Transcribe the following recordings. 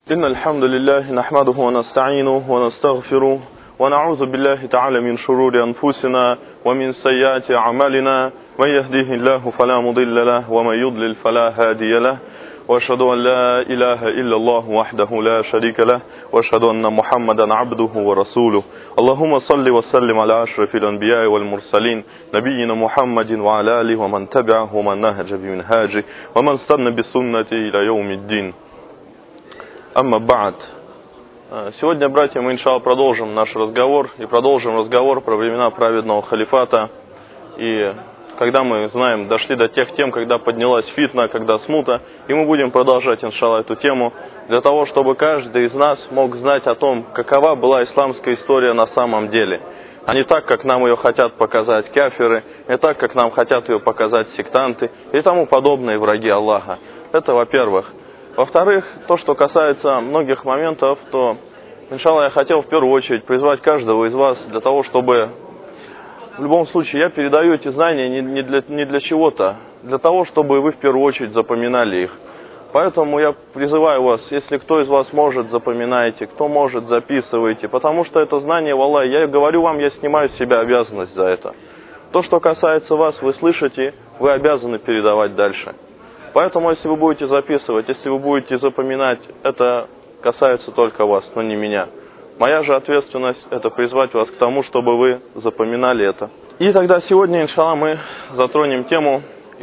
إن الحمد لله نحمده ونستعينه ونستغفره ونعوذ بالله تعالى من شرور أنفسنا ومن سيئات أعمالنا من يهديه الله فلا مضل له ومن يضلل فلا هادي له وأشهد أن لا إله إلا الله وحده لا شريك له وأشهد أن محمدا عبده ورسوله اللهم صل وسلم على أشرف الأنبياء والمرسلين نبينا محمد وعلى آله ومن تبعه ومن نهج بمنهاجه ومن استنى بسنته إلى يوم الدين. Амма ба'д. Сегодня, братья, мы, иншалла, продолжим наш разговор и продолжим разговор про времена праведного халифата. И когда мы знаем, дошли до тех тем, когда поднялась фитна, когда смута, и мы будем продолжать, иншалла, эту тему, для того, чтобы каждый из нас мог знать о том, какова была исламская история на самом деле. А не так, как нам ее хотят показать кафиры, не так, как нам хотят ее показать сектанты и тому подобные враги Аллаха. Это во-первых. Во-вторых, то, что касается многих моментов, то, иншалла, я хотел в первую очередь призвать каждого из вас для того, чтобы, в любом случае, я передаю эти знания не для чего-то, для того, чтобы вы в первую очередь запоминали их. Поэтому я призываю вас, если кто из вас может, запоминайте, кто может, записывайте, потому что это знание, валлахи, я говорю вам, я снимаю с себя обязанность за это. То, что касается вас, вы слышите, вы обязаны передавать дальше. Поэтому, если вы будете записывать, если вы будете запоминать, это касается только вас, но не меня. Моя же ответственность – это призвать вас к тому, чтобы вы запоминали это. И тогда сегодня, иншалла, мы затронем тему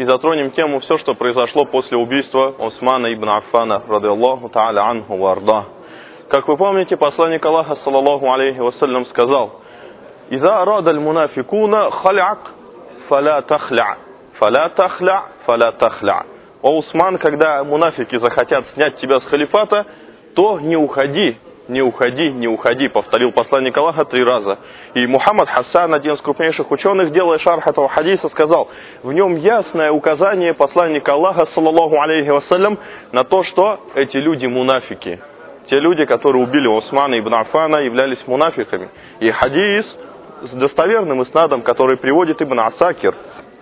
все, что произошло после убийства Усмана ибн Аффана, радиаллаху та'аля анху ва арда. Как вы помните, посланник Аллаха, саллаллаху алейхи вассалям, сказал: «Иза арада аль-мунафикуна халяк, фаля тахля, фаля тахля, фаля тахля». О, Усман, когда мунафики захотят снять тебя с халифата, то не уходи, не уходи, не уходи, повторил посланник Аллаха 3 раза. И Мухаммад Хасан, один из крупнейших ученых, делая шарх этого хадиса, сказал: в нем ясное указание посланника Аллаха, саллаллаху алейхи вассалям, на то, что эти люди мунафики. Те люди, которые убили Усмана ибн Аффана, являлись мунафиками. И хадис с достоверным иснадом, который приводит Ибн Асакир.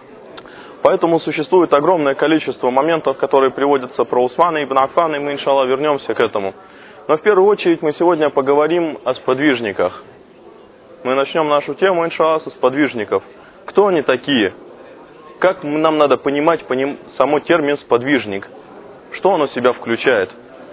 Поэтому существует огромное количество моментов, которые приводятся про Усмана ибн Аффана, и мы, иншалла, вернемся к этому. Но в первую очередь мы сегодня поговорим о сподвижниках. Мы начнем нашу тему, иншалла, со сподвижников. Кто они такие? Как нам надо понимать само термин «сподвижник»? Что он в себя включает?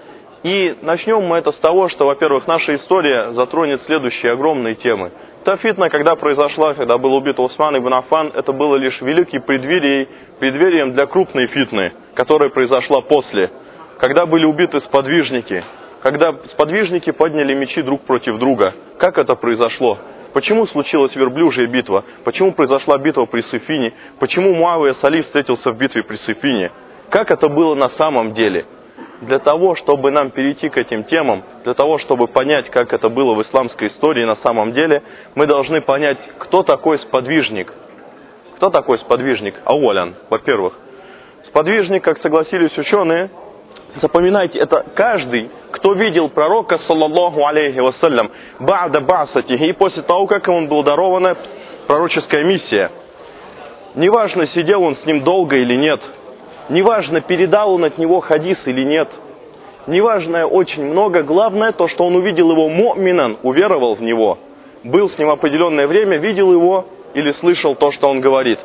И начнем мы это с того, что, во-первых, наша история затронет следующие огромные темы. Та фитна, когда произошла, когда был убит Усман ибн Аффан, это было лишь великим преддверием для крупной фитны, которая произошла после. Когда были убиты сподвижники, когда сподвижники подняли мечи друг против друга. Как это произошло? Почему случилась верблюжья битва? Почему произошла битва при Сифине? Почему Муавия с Али встретился в битве при Сифине? Как это было на самом деле? Для того, чтобы нам перейти к этим темам, для того, чтобы понять, как это было в исламской истории на самом деле, мы должны понять, кто такой сподвижник. Кто такой сподвижник? Ауалян, во-первых. Сподвижник, как согласились ученые, запоминайте, это каждый, кто видел пророка, саллаллаху алейхи вассалям, ба'да ба'сатихи, и после того, как ему была дарована пророческая миссия. Неважно, сидел он с ним долго или нет. Неважно, передал он от него хадис или нет. Неважно, очень много. Главное то, что он увидел его му'минан, уверовал в него. Был с ним определенное время, видел его или слышал то, что он говорит.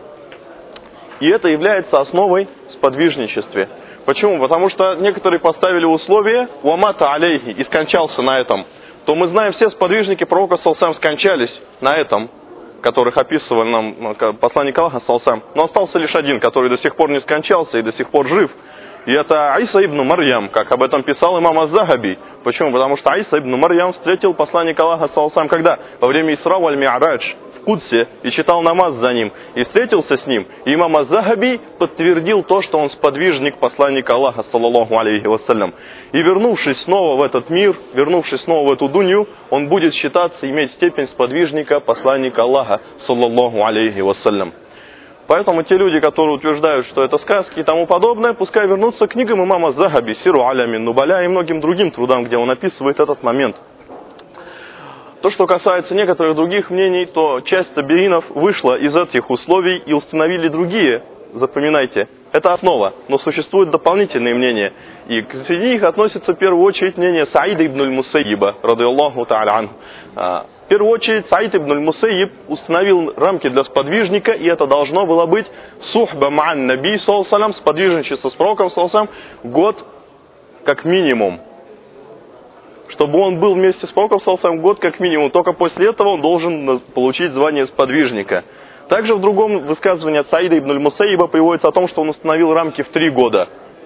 И это является основой сподвижничества. Почему? Потому что некоторые поставили условие «Уамата алейхи» и скончался на этом. То мы знаем, все сподвижники пророка саллаллаху скончались на этом, которых описывал нам посланник Аллаха, саллаллаху. Но остался лишь один, который до сих пор не скончался и до сих пор жив. И это Иса ибн Марьям, как об этом писал имам аз-Захаби. Почему? Потому что Иса ибн Марьям встретил посланника Аллаха, саллаллаху, когда? Во время Исра валь-Ми'радж в Кудсе, и читал намаз за ним, и встретился с ним. И имам аз-Захаби подтвердил то, что он сподвижник посланника Аллаха, саллаллаху алейхи вассалям. И вернувшись снова в этот мир, вернувшись снова в эту дунью, он будет считаться, иметь степень сподвижника посланника Аллаха, саллаллаху алейхи вассалям. Поэтому те люди, которые утверждают, что это сказки и тому подобное, пускай вернутся к книгам имама аз-Захаби, Сиру алямин нубаля и многим другим трудам, где он описывает этот момент. То, что касается некоторых других мнений, то часть табиинов вышла из этих условий и установили другие. Запоминайте, это основа, но существуют дополнительные мнения. И среди них относится в первую очередь мнение Саида ибн аль-Мусайиба, ради Аллаху та'аля анху. В первую очередь Саид ибн аль-Мусайиб установил рамки для сподвижника, и это должно было быть сухба ма'ан наби, саллаллаху, сподвижничество с пророком, саллаллаху, год как минимум. Чтобы он был вместе с пророком, саллаллаху, год как минимум. Только после этого он должен получить звание сподвижника. Также в другом высказывании от Саида ибн аль-Мусайиба приводится о том, что он установил рамки в 3 года.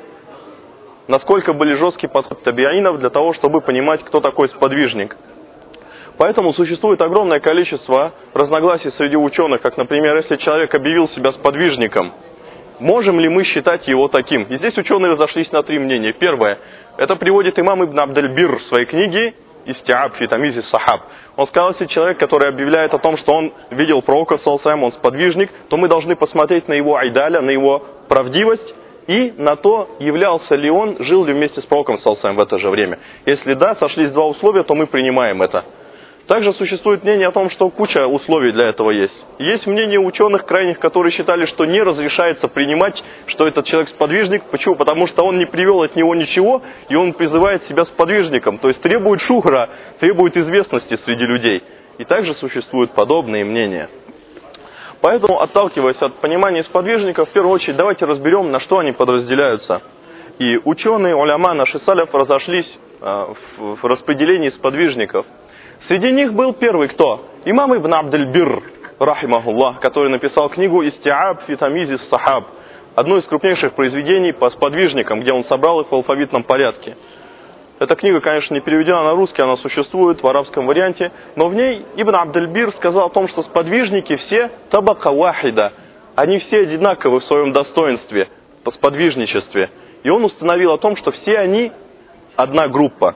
Насколько были жесткие подходы табиинов для того, чтобы понимать, кто такой сподвижник. Поэтому существует огромное количество разногласий среди ученых, как, например, если человек объявил себя сподвижником, можем ли мы считать его таким? И здесь ученые разошлись на 3 мнения. Первое, это приводит имам Ибн Абд-аль-Бир в своей книге «Истиаб фи тамизи сахаб». Он сказал, если человек, который объявляет о том, что он видел пророка, он сподвижник, то мы должны посмотреть на его айдаля, на его правдивость, и на то, являлся ли он, жил ли вместе с пророком в это же время. Если да, сошлись 2 условия, то мы принимаем это. Также существует мнение о том, что куча условий для этого есть. Есть мнение ученых крайних, которые считали, что не разрешается принимать, что этот человек сподвижник. Почему? Потому что он не привел от него ничего, и он призывает себя сподвижником. То есть требует шухра, требует известности среди людей. И также существуют подобные мнения. Поэтому, отталкиваясь от понимания сподвижников, в первую очередь давайте разберем, на что они подразделяются. И ученые, уляма, наши саляф разошлись в распределении сподвижников. Среди них был первый кто? Имам Ибн Абд-аль-Бир, рахимахуллах, который написал книгу «Истиаб фи тамизи сахаб», одно из крупнейших произведений по сподвижникам, где он собрал их в алфавитном порядке. Эта книга, конечно, не переведена на русский, она существует в арабском варианте, но в ней Ибн Абд-аль-Бир сказал о том, что сподвижники все табака вахида, они все одинаковы в своем достоинстве, по сподвижничестве. И он установил о том, что все они одна группа.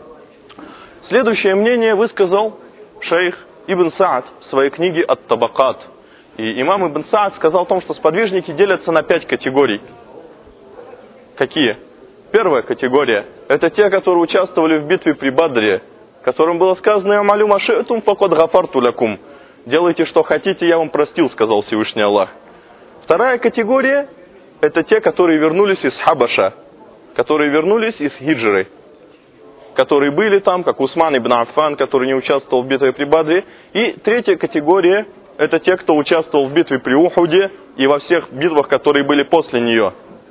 Следующее мнение высказал шейх Ибн Саад в своей книге «Ат-Табакат». И имам Ибн Саад сказал о том, что сподвижники делятся на 5 категорий. Какие? Первая категория – это те, которые участвовали в битве при Бадре, которым было сказано «Амалю маши'тум факад гафарту лякум». «Делайте, что хотите, я вам простил», сказал Всевышний Аллах. Вторая категория – это те, которые вернулись из Хабаша, которые вернулись из Хиджры, которые были там, как Усман ибн Аффан, который не участвовал в битве при Бадре. И третья категория – это те, кто участвовал в битве при Ухуде и во всех битвах, которые были после нее.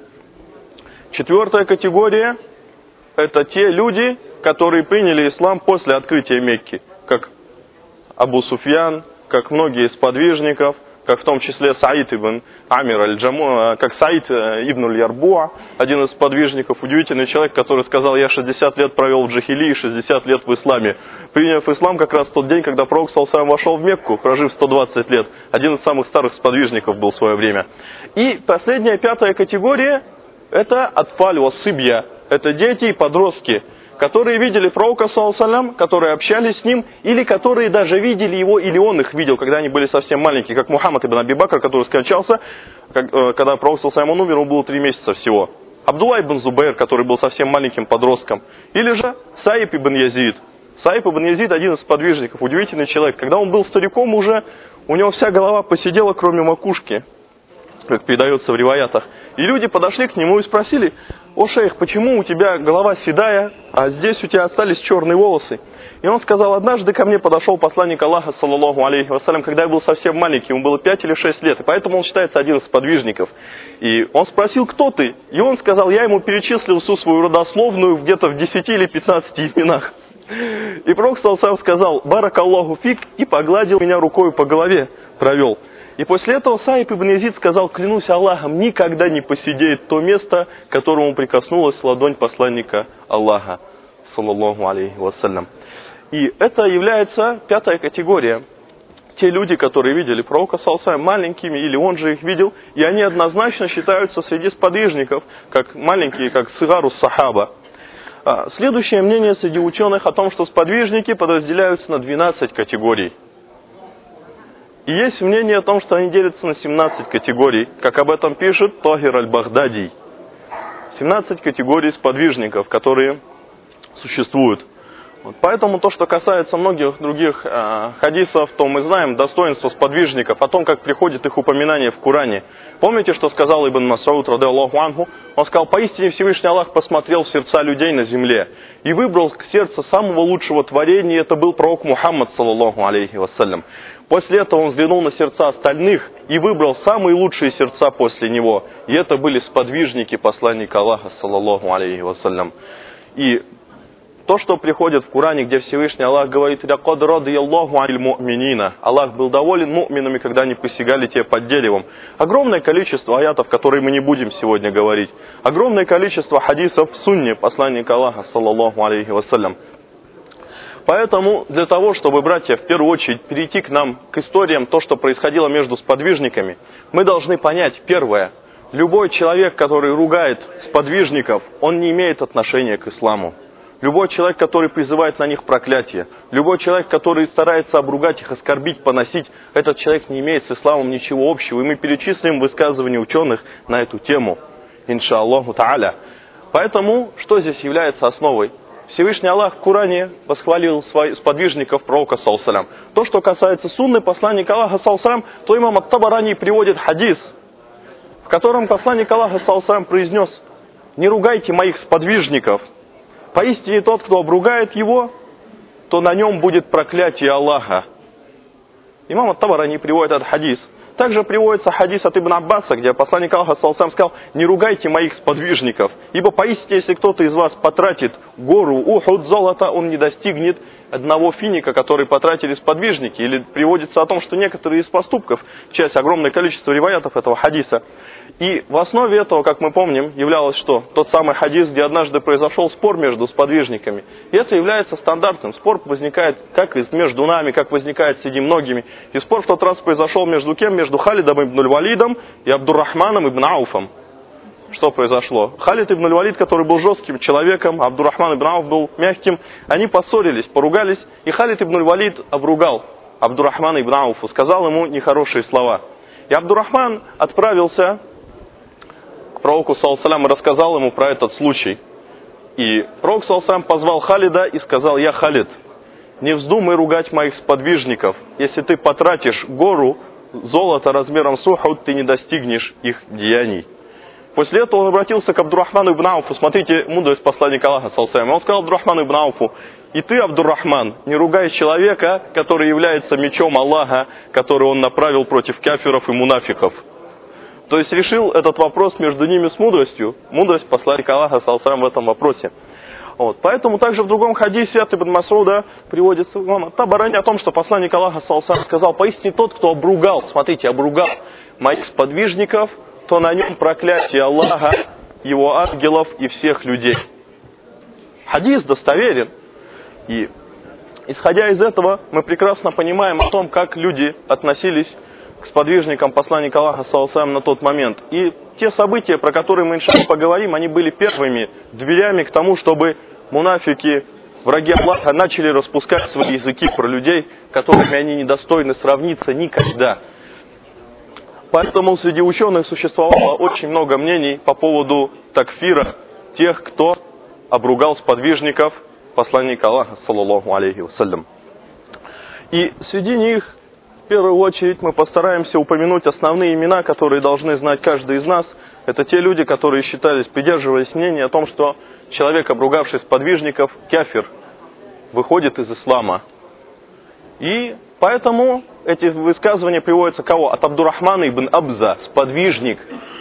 Четвертая категория – это те люди, которые приняли ислам после открытия Мекки, как Абу Суфьян, как многие из сподвижников, как в том числе Саид ибн Амир аль-Джаму, как Саид ибн аль-Ярбуа, один из сподвижников, удивительный человек, который сказал: я 60 лет провел в джахилии и 60 лет в исламе. Приняв ислам как раз в тот день, когда пророк саллаллаху вошел в Мекку, прожив 120 лет. Один из самых старых сподвижников был в свое время. И последняя, 5-я категория – это атфаль вассыбья, это дети и подростки, которые видели пророка, саллаллаху, которые общались с ним, или которые даже видели его, или он их видел, когда они были совсем маленькие, как Мухаммад ибн Аби Бакр, который скончался, когда пророк, саллаллаху, умер, ему было 3 месяца всего. Абдулла ибн Зубайр, который был совсем маленьким подростком, или же Саиб ибн Язид. Саиб ибн Язид, один из сподвижников, удивительный человек. Когда он был стариком уже, у него вся голова посидела, кроме макушки, как передается в риваятах. И люди подошли к нему и спросили: «О, шейх, почему у тебя голова седая, а здесь у тебя остались черные волосы?» И он сказал: однажды ко мне подошел посланник Аллаха, саллаллаху алейхи вассалям, когда я был совсем маленький, ему было 5 или 6 лет, и поэтому он считается один из сподвижников. И он спросил: кто ты? И он сказал: я ему перечислил всю свою родословную где-то в 10 или 15 именах. И пророк саллаллаху сказал: баракаллаху фик, и погладил меня рукой по голове, провел. И после этого Саиб ибн Язид сказал: клянусь Аллахом, никогда не посидеет то место, к которому прикоснулась ладонь посланника Аллаха, саллаллаху алейхи вассалям. И это является 5-я категория. Те люди, которые видели пророка, саллаллаху, маленькими, или он же их видел, и они однозначно считаются среди сподвижников, как маленькие, как сигару сахаба. Следующее мнение среди ученых о том, что сподвижники подразделяются на 12 категорий. И есть мнение о том, что они делятся на 17 категорий, как об этом пишет Тахир аль-Багдадий. 17 категорий сподвижников, которые существуют. Вот поэтому то, что касается многих других хадисов, то мы знаем достоинство сподвижников, о том, как приходит их упоминание в Коране. Помните, что сказал Ибн Мас'уд, ради Аллаху анху? Он сказал: поистине Всевышний Аллах посмотрел в сердца людей на земле и выбрал к сердцу самого лучшего творения, и это был пророк Мухаммад, саллаллаху алейхи вассалям. После этого он взглянул на сердца остальных и выбрал самые лучшие сердца после него, и это были сподвижники посланника Аллаха, саллаллаху алейхи вассалям. И то, что приходит в Коране, где Всевышний Аллах говорит: «Лякад радияллаху аниль му'минина». Аллах был доволен му'минами, когда они посягали те под деревом. Огромное количество аятов, которые мы не будем сегодня говорить. Огромное количество хадисов в сунне посланника Аллаха, саллаллаху алейхи вассалям. Поэтому для того, чтобы, братья, в первую очередь перейти к нам, к историям, то, что происходило между сподвижниками, мы должны понять, первое: любой человек, который ругает сподвижников, он не имеет отношения к исламу. Любой человек, который призывает на них проклятие, любой человек, который старается обругать их, оскорбить, поносить, этот человек не имеет с исламом ничего общего. И мы перечислим высказывания ученых на эту тему, иншаллаху та'аля. Поэтому, что здесь является основой? Всевышний Аллах в Коране восхвалил своих сподвижников пророка, саллаллаху алейхи ва саллям. То, что касается сунны посланника Аллаха, саллаллаху алейхи ва саллям, то имам ат-Табарани приводит хадис, в котором посланник Аллаха, саллаллаху алейхи ва саллям, произнес: «Не ругайте моих сподвижников. Поистине тот, кто обругает его, то на нем будет проклятие Аллаха». Имам ат-Табарани приводит этот хадис. Также приводится хадис от Ибн Аббаса, где посланник Аллаха, саллаллаху алейхи ва саллям, сказал: «Не ругайте моих сподвижников, ибо поистине, если кто-то из вас потратит гору Ухуд золота, он не достигнет одного финика, который потратили сподвижники». Или приводится о том, что некоторые из поступков, часть, огромное количество риваятов этого хадиса. И в основе этого, как мы помним, являлось что? Тот самый хадис, где однажды произошел спор между сподвижниками. И это является стандартным. Спор возникает как между нами, как возникает среди многими. И спор в тот раз произошел между кем? Между Халидом ибн аль-Валидом и Абдуррахманом ибн Ауфом. Что произошло? Халид ибн аль-Валид, который был жестким человеком, Абдуррахман ибн Ауф был мягким, они поссорились, поругались, и Халид ибн аль-Валид обругал Абдуррахмана ибн Ауфу, сказал ему нехорошие слова. И Абдуррахман отправился к пророку, саллаллаху алейхи ва саллям, и рассказал ему про этот случай. И пророк, саллаллаху алейхи ва саллям, позвал Халида и сказал: «Я Халид, не вздумай ругать моих сподвижников. Если ты потратишь гору золота размером с Ухуд, ты не достигнешь их деяний». После этого он обратился к Абдуррахману ибн Ауфу. Смотрите, мудрость посланника Аллаха, саллаллаху алейхи ва саллям. Он сказал Абдуррахману ибн Ауфу: «И ты, Абдуррахман, не ругай человека, который является мечом Аллаха, который он направил против кафиров и мунафиков». То есть решил этот вопрос между ними с мудростью. Мудрость посланника Аллаха, саллаллаху алейхи ва саллям, в этом вопросе. Вот. Поэтому также в другом хадисе от Ибн Мас'уда приводится Табарани о том, что посланник Аллаха, саллаллаху алейхи ва саллям, сказал: «Поистине тот, кто обругал, смотрите, обругал моих сподвижников, то на нем проклятие Аллаха, его ангелов и всех людей». Хадис достоверен. И исходя из этого, мы прекрасно понимаем о том, как люди относились к сподвижникам посланника Аллаха, саллаллаху алейхи ва саллям, на тот момент. И те события, про которые мы, иншаллах, поговорим, они были первыми дверями к тому, чтобы мунафики, враги Аллаха, начали распускать свои языки про людей, которыми они недостойны сравниться никогда. Поэтому среди ученых существовало очень много мнений по поводу такфира тех, кто обругал сподвижников посланника Аллаха, саллаллаху алейхи ва саллям. И среди них, в первую очередь, мы постараемся упомянуть основные имена, которые должны знать каждый из нас. Это те люди, которые придерживались мнения о том, что человек, обругавший сподвижников, кафир, выходит из ислама. И поэтому эти высказывания приводятся кого? От Абдуррахмана ибн Абза, сподвижник.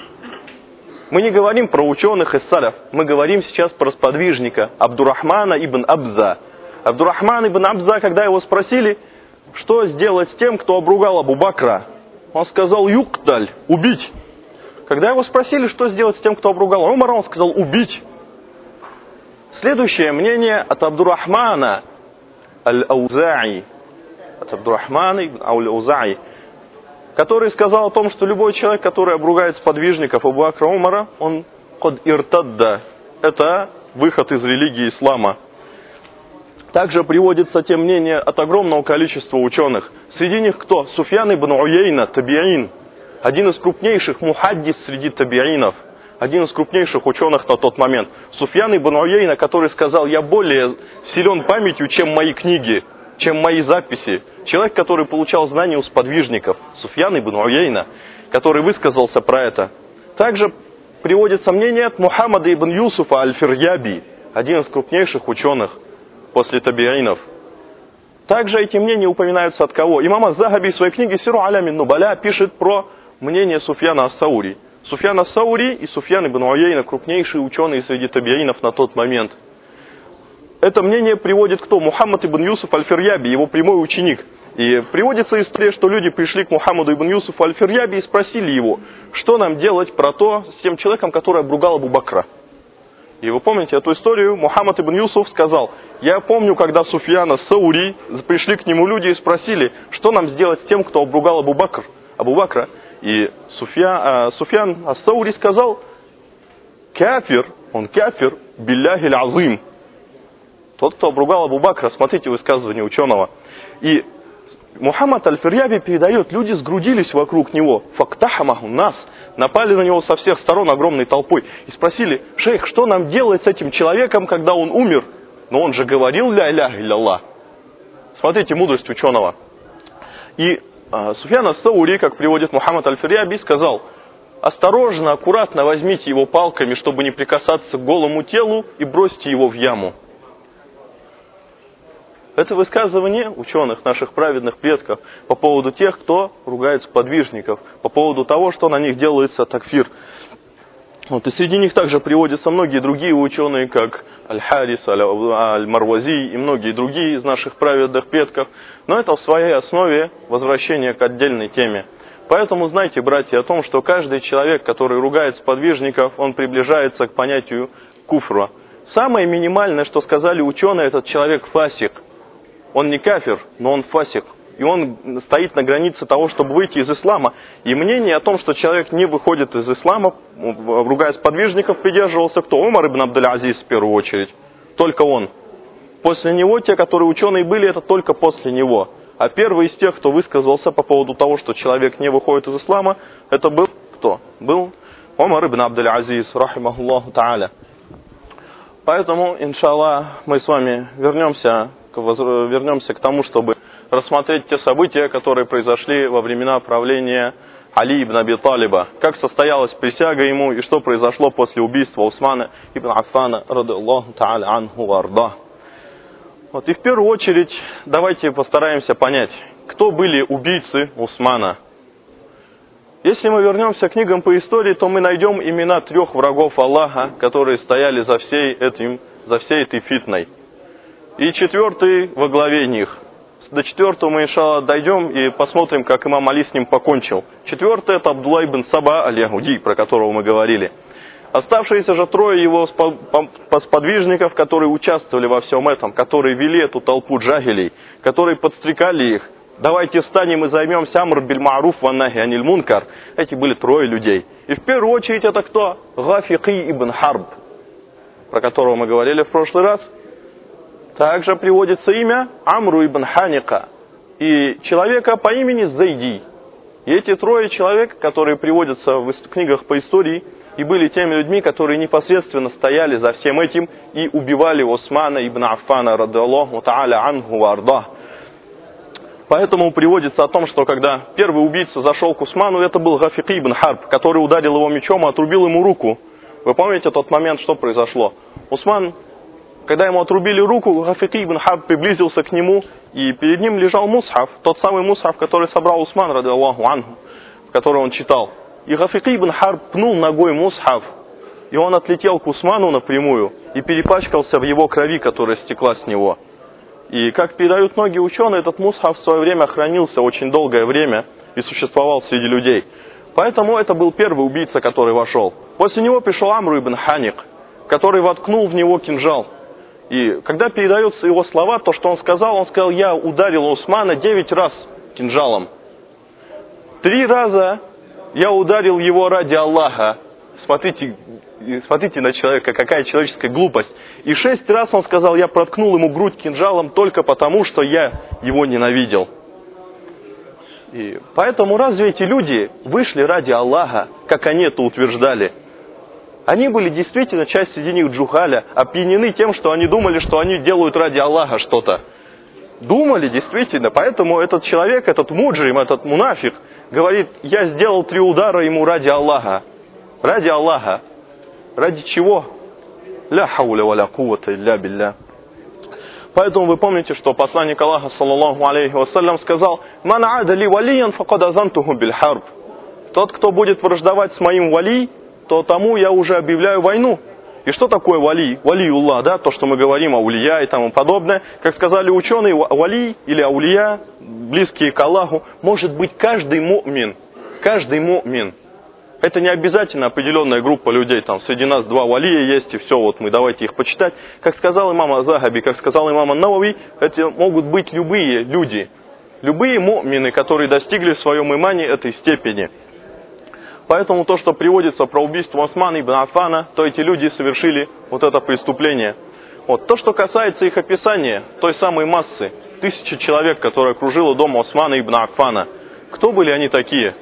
Мы не говорим про ученых из саляф, мы говорим сейчас про сподвижника Абдуррахмана ибн Абза. Абдуррахман ибн Абза, когда его спросили, что сделать с тем, кто обругал Абу Бакра, он сказал: «Юкталь», убить. Когда его спросили, что сделать с тем, кто обругал Умара, он сказал: убить. Следующее мнение от Абдуррахмана аль-Аузаи, который сказал о том, что любой человек, который обругает сподвижников Абу Бакра и Умара, он код иртадда, это выход из религии ислама. Также приводится те мнения от огромного количества ученых. Среди них кто? Суфьян ибн Уяйна, табиин, один из крупнейших мухаддис среди табиинов. один из крупнейших ученых на тот момент. Суфьян ибн Уяйна, который сказал: я более силен памятью, чем мои книги, чем мои записи. Человек, который получал знания у сподвижников. Суфьян ибн Уяйна, который высказался про это. Также приводится мнение от Мухаммада ибн Юсуфа аль-Фирьяби, один из крупнейших ученых после табиинов. Также эти мнения упоминаются от кого? Имам аз-Захаби в своей книге «Сиру алямин нубаля» пишет про мнение Суфьяна ас-Саури. Суфьян ас-Саури и Суфьян ибн Уяйна — крупнейшие ученые среди табиинов на тот момент. Это мнение приводит кто? Мухаммад ибн Юсуф аль-Фирьяби, его прямой ученик. И приводится история, что люди пришли к Мухаммаду ибн Юсуфу аль-Фирьяби и спросили его, что нам делать про то с тем человеком, который обругал Абу Бакра. И вы помните эту историю? Мухаммад ибн Юсуф сказал: я помню, когда Суфьян ас-Саури, пришли к нему люди и спросили, что нам сделать с тем, кто обругал Абу Бакра. И Суфьян ас-Саури сказал: кафир, он кафир, билляхи аль-азим. Тот, кто обругал Абу Бакра, смотрите высказывание ученого. И Мухаммад аль-Фирьяби передает, люди сгрудились вокруг него, фактахамаху нас, напали на него со всех сторон огромной толпой и спросили: шейх, что нам делать с этим человеком, когда он умер? Но он же говорил ля иляха илля. Смотрите мудрость ученого. И Суфьян ас-Саури, как приводит Мухаммад аль-Фирьяби, сказал: осторожно, аккуратно возьмите его палками, чтобы не прикасаться к голому телу, и бросьте его в яму. Это высказывание ученых, наших праведных предков, по поводу тех, кто ругает сподвижников, по поводу того, что на них делается такфир. И среди них также приводятся многие другие ученые, как Аль-Харис, Аль-Марвази и многие другие из наших праведных предков. Но это в своей основе возвращение к отдельной теме. Поэтому знайте, братья, о том, что каждый человек, который ругает сподвижников, он приближается к понятию куфра. Самое минимальное, что сказали ученые, этот человек фасик. Он не кафир, но он фасик. И он стоит на границе того, чтобы выйти из ислама. И мнение о том, что человек не выходит из ислама, ругая сподвижников, придерживался кто? Умар ибн Абдуль-Азиз в первую очередь. Только он. После него, те, которые ученые были, это только после него. А первый из тех, кто высказался по поводу того, что человек не выходит из ислама, это был кто? Был Умар ибн Абдуль-Азиз, рахимахуллаху та'аля. Поэтому, иншаллах, мы с вами вернемся к тому, чтобы рассмотреть те события, которые произошли во времена правления Али ибн Аби Талиба. Как состоялась присяга ему и что произошло после убийства Усмана ибн Аффана, радиллаху та'аля анху ва арда. И в первую очередь давайте постараемся понять, кто были убийцы Усмана. Если мы вернемся к книгам по истории, то мы найдем имена 3 врагов Аллаха, которые стояли за всей этой фитной. И 4 во главе них. До 4 мы, иншаллах, дойдем и посмотрим, как имам Али с ним покончил. 4 это Абдулла ибн Саба аль-Ягуди, про которого мы говорили. Оставшиеся же 3 его сподвижников, которые участвовали во всем этом, которые вели эту толпу джахилей, которые подстрекали их: давайте встанем и займемся амр биль-ма'руф ва нахи аниль мункар. Эти были 3 людей. И в первую очередь это кто? Гафики ибн Харб, про которого мы говорили в прошлый раз. Также приводится имя Амру ибн Ханика и человека по имени Зайди. И эти 3 человек, которые приводятся в книгах по истории, и были теми людьми, которые непосредственно стояли за всем этим и убивали Усмана ибн Аффана, радиллаху та'аля анху ва арда. Поэтому приводится о том, что когда первый убийца зашел к Усману, это был Гафики ибн Харб, который ударил его мечом и отрубил ему руку. Вы помните тот момент, что произошло? Усман, когда ему отрубили руку, Гафики ибн Харб приблизился к нему, и перед ним лежал мусхаф, тот самый мусхаф, который собрал Усман, радиллаху анху, который он читал. И Гафики ибн Харб пнул ногой мусхаф, и он отлетел к Усману напрямую и перепачкался в его крови, которая стекла с него. И, как передают многие ученые, этот мусхаф в свое время хранился очень долгое время и существовал среди людей. Поэтому это был первый убийца, который вошел. После него пришел Амру ибн Ханик, который воткнул в него кинжал. И когда передаются его слова, то, что он сказал, я ударил Усмана 9 раз кинжалом. 3 раза я ударил его ради Аллаха. Смотрите на человека, какая человеческая глупость. И 6 раз он сказал, я проткнул ему грудь кинжалом только потому, что я его ненавидел. И поэтому разве эти люди вышли ради Аллаха, как они это утверждали? Они были действительно, часть среди них джухаля, опьянены тем, что они думали, что они делают ради Аллаха что-то. Думали действительно, поэтому этот человек, этот муджрим, этот мунафик, говорит, я сделал 3 удара ему ради Аллаха. Ради Аллаха. Ради чего? Ля хауля ва ля куввата илля билля. Поэтому вы помните, что посланник Аллаха, саллаллаху алейхи вассалям, сказал, «Ман ада ли валиян факад азантуху биль харб». Тот, кто будет враждовать с моим вали, то тому я уже объявляю войну. И что такое вали? Валиуллах, да, то, что мы говорим, аулия и тому подобное. Как сказали ученые, вали или аулия, близкие к Аллаху, может быть каждый му'мин. Каждый му'мин. Это не обязательно определенная группа людей, там среди нас 2 валия есть, и все, вот мы давайте их почитать. Как сказал имам Азахаби, как сказал имам Ан-Навави, это могут быть любые люди, любые му'мины, которые достигли в своем имане этой степени. Поэтому то, что приводится про убийство Османа ибн Аффана, то эти люди совершили вот это преступление. Вот. То, что касается их описания, той самой массы, 1000 человек, которая окружила дом Османа ибн Аффана, кто были они такие?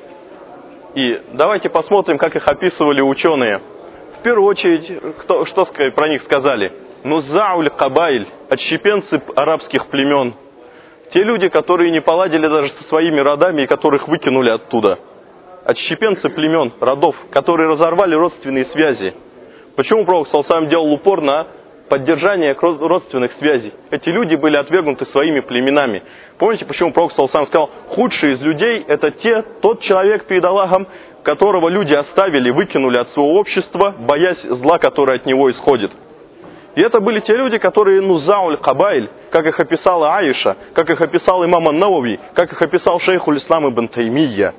И давайте посмотрим, как их описывали ученые. В первую очередь, что про них сказали? Нуззауль кабайль, отщепенцы арабских племен. Те люди, которые не поладили даже со своими родами и которых выкинули оттуда. Отщепенцы племен, родов, которые разорвали родственные связи. Почему Пророк саллаллаху делал упор на поддержание родственных связей? Эти люди были отвергнуты своими племенами. Помните, почему Пророк саллаллаху сказал, худший из людей это тот человек перед Аллахом, которого люди оставили, выкинули от своего общества, боясь зла, которое от него исходит. И это были те люди, которые нузауль кабайль, как их описала Аиша, как их описал имам Ан-Навави, как их описал шейхуль ислам ибн Таймийя.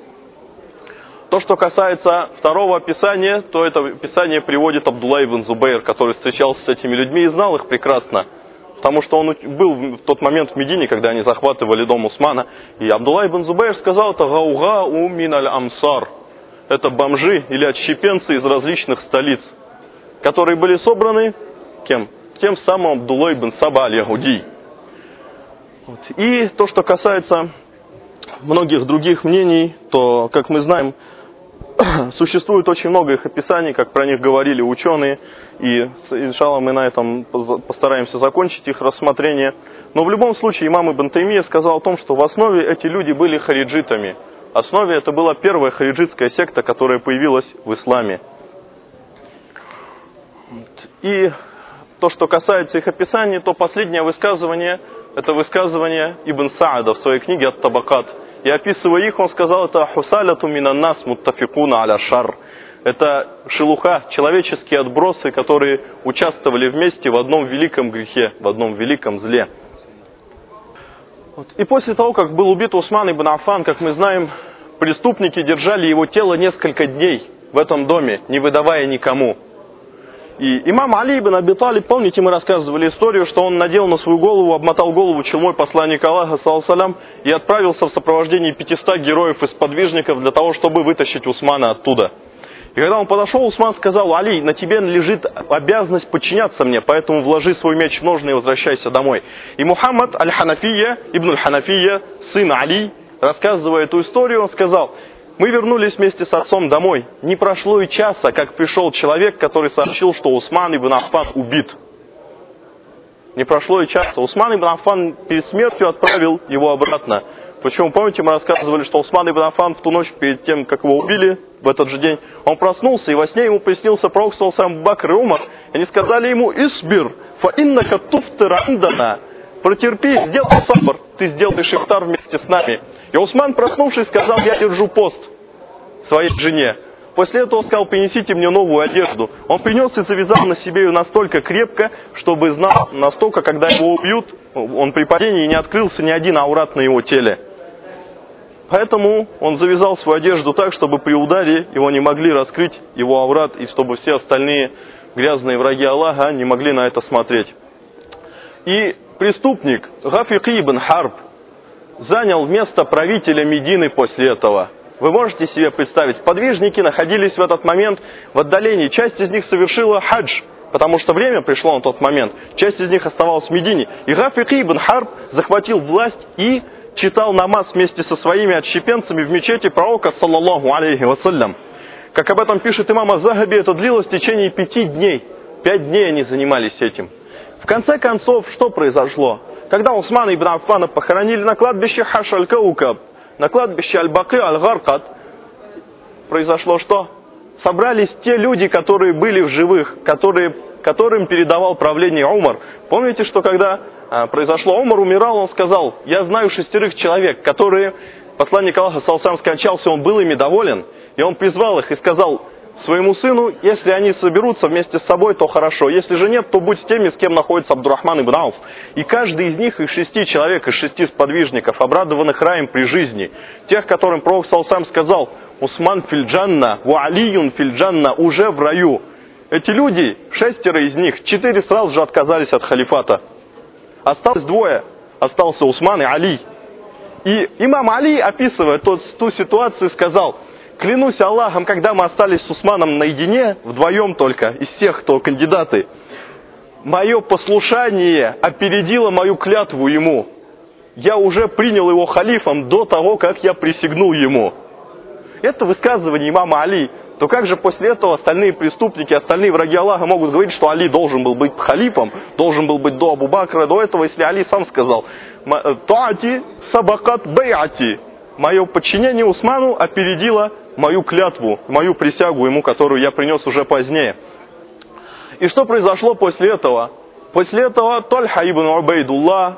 То, что касается второго описания, то это описание приводит Абдулла ибн Зубайр, который встречался с этими людьми и знал их прекрасно. Потому что он был в тот момент в Медине, когда они захватывали дом Усмана. И Абдулла ибн Зубайр сказал, это гаугау миналь амсар. Это бомжи или отщепенцы из различных столиц, которые были собраны кем? Тем самым Абдулла ибн Саба аль-Ягуди. И то, что касается многих других мнений, то, как мы знаем, существует очень много их описаний, как про них говорили ученые, и, иншаллах, мы на этом постараемся закончить их рассмотрение. Но в любом случае имам Ибн Таймия сказал о том, что в основе эти люди были хариджитами. В основе это была первая хариджитская секта, которая появилась в исламе. И то, что касается их описаний, то последнее высказывание, это высказывание Ибн Саада в своей книге «Ат-Табакат». И описывая их, он сказал, это «Хусаляту минаннас муттафикуна аля шар». Это шелуха, человеческие отбросы, которые участвовали вместе в одном великом грехе, в одном великом зле. И после того, как был убит Усман ибн Аффан, как мы знаем, преступники держали его тело несколько дней в этом доме, не выдавая никому. И имам Али ибн Аби Талиб, помните, мы рассказывали историю, что он надел на свою голову, обмотал голову челмой посланника Аллаха, саллаллаху, и отправился в сопровождении 500 героев и сподвижников для того, чтобы вытащить Усмана оттуда. И когда он подошел, Усман сказал, Али, на тебе лежит обязанность подчиняться мне, поэтому вложи свой меч в ножны и возвращайся домой. И Мухаммад аль-Ханафия, ибн аль-Ханафия, сын Али, рассказывая эту историю, он сказал, мы вернулись вместе с отцом домой. Не прошло и часа, как пришел человек, который сообщил, что Усман ибн Аффан убит. Не прошло и часа. Усман ибн Аффан перед смертью отправил его обратно. Почему, помните, мы рассказывали, что Усман ибн Аффан в ту ночь, перед тем, как его убили, в этот же день, он проснулся, и во сне ему приснился пророк саллаллаху Бакр и Умар. И они сказали ему, «Исбир, фа иннака туфтир андана». Протерпи, сделай сабр, ты сделаешь ифтар вместе с нами. И Усман, проснувшись, сказал, я держу пост своей жене. После этого он сказал, принесите мне новую одежду. Он принес и завязал на себе ее настолько крепко, чтобы знал настолько, когда его убьют, он при падении не открылся ни один аурат на его теле. Поэтому он завязал свою одежду так, чтобы при ударе его не могли раскрыть его аурат, и чтобы все остальные грязные враги Аллаха не могли на это смотреть. И преступник Гафик ибн Харб занял место правителя Медины после этого. Вы можете себе представить, сподвижники находились в этот момент в отдалении. Часть из них совершила хадж, потому что время пришло на тот момент. Часть из них оставалась в Медине. И Гафик ибн Харб захватил власть и читал намаз вместе со своими отщепенцами в мечети пророка, саллаллаху алейхи вассалям. Как об этом пишет имам Аз-Захаби, это длилось в течение 5 дней. 5 дней они занимались этим. В конце концов, что произошло? Когда Усмана ибн Аффана похоронили на кладбище Хаш аль-Каукаб, на кладбище Аль-Баки аль-Гаркат, произошло что? Собрались те люди, которые были в живых, которым передавал правление Умар. Помните, что когда произошло, Умар умирал, он сказал: я знаю 6 человек, которые, посланник Аллаха саллаллаху скончался, он был ими доволен, и он призвал их и сказал своему сыну: если они соберутся вместе с собой, то хорошо, если же нет, то будь с теми, с кем находится Абдурахман ибн Ауф. И каждый из них, из 6 человек, из 6 сподвижников, обрадованных раем при жизни, тех, которым Пророк саллаллаху сказал: Усман фильджанна, ва алиюн фильджанна, уже в раю. Эти люди, 6 из них, 4 сразу же отказались от халифата. Осталось 2, остался Усман и Али. И имам Али, описывая ту ситуацию, сказал: клянусь Аллахом, когда мы остались с Усманом наедине, вдвоем только, из всех, кто кандидаты, мое послушание опередило мою клятву ему. Я уже принял его халифом до того, как я присягнул ему. Это высказывание имама Али. То как же после этого остальные преступники, остальные враги Аллаха могут говорить, что Али должен был быть халифом, должен был быть до Абу Бакра, до этого, если Али сам сказал: «Таати сабакат байати». Мое подчинение Усману опередило мою клятву, мою присягу ему, которую я принес уже позднее. И что произошло после этого? После этого Тальха ибн Убайдулла,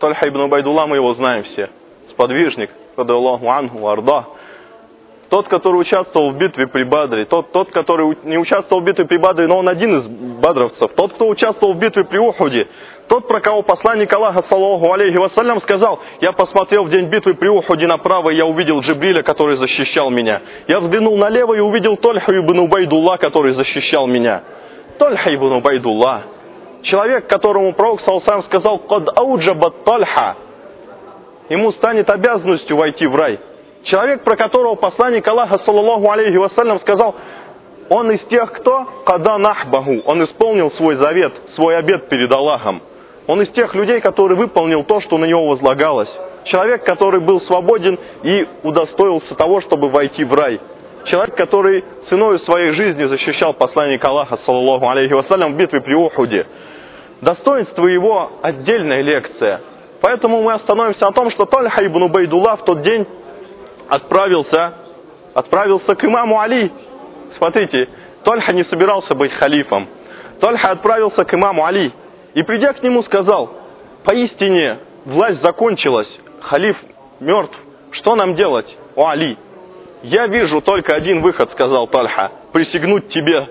мы его знаем все, сподвижник, радиаллаху анху арда, тот, который участвовал в битве при Бадре, тот, который не участвовал в битве при Бадре, но он один из бадровцев, тот, кто участвовал в битве при Ухуде, тот, про кого посланник Аллаха, саллаллаху алейхи вассалям, сказал: я посмотрел в день битвы при Ухуде направо, и я увидел Джибриля, который защищал меня. Я взглянул налево и увидел Тальху ибн Убайдулла, который защищал меня. Тальха ибн Убайдулла, человек, которому пророк саллаллаху сказал: «Кад ауджабат Тальха», ему станет обязанностью войти в рай. Человек, про которого посланник Аллаха, саллаллаху алейхи вассалям, сказал: он из тех, кто када нахбаху, он исполнил свой завет, свой обет перед Аллахом. Он из тех людей, который выполнил то, что на него возлагалось. Человек, который был свободен и удостоился того, чтобы войти в рай. Человек, который ценой своей жизни защищал посланника Аллаха, саллаллаху алейхи вассалям, в битве при Ухуде. Достоинство его — отдельная лекция. Поэтому мы остановимся на том, что Тальха ибн Убайдулла в тот день отправился к имаму Али. Смотрите, Тальха не собирался быть халифом. Тальха отправился к имаму Али и, придя к нему, сказал: поистине власть закончилась, халиф мертв, что нам делать, о Али? Я вижу только один выход, сказал Тальха: присягнуть тебе.